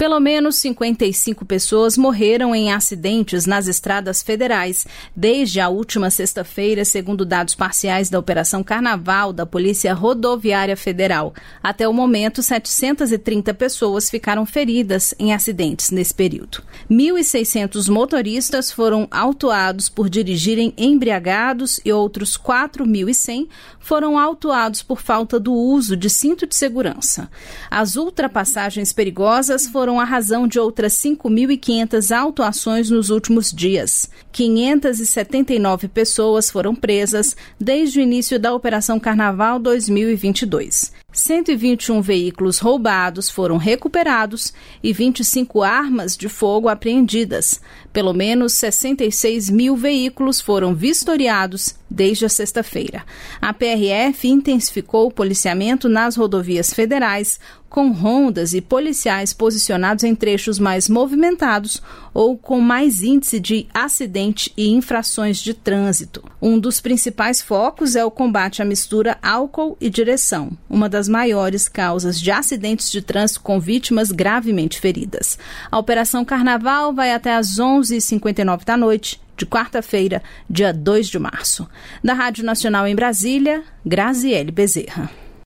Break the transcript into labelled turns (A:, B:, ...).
A: Pelo menos 55 pessoas morreram em acidentes nas estradas federais desde a última sexta-feira, segundo dados parciais da Operação Carnaval da Polícia Rodoviária Federal. Até o momento, 730 pessoas ficaram feridas em acidentes nesse período. 1.600 motoristas foram autuados por dirigirem embriagados e outros 4.100 foram autuados por falta do uso de cinto de segurança. As ultrapassagens perigosas foram a razão de outras 5.500 autuações nos últimos dias. 579 pessoas foram presas desde o início da Operação Carnaval 2022. 121 veículos roubados foram recuperados e 25 armas de fogo apreendidas. Pelo menos 66 mil veículos foram vistoriados desde a sexta-feira. A PRF intensificou o policiamento nas rodovias federais, com rondas e policiais posicionados em trechos mais movimentados ou com mais índice de acidente e infrações de trânsito. Um dos principais focos é o combate à mistura álcool e direção, uma das maiores causas de acidentes de trânsito com vítimas gravemente feridas. A Operação Carnaval vai até às 11h59 da noite, de quarta-feira, dia 2 de março. Da Rádio Nacional em Brasília, Graziele Bezerra.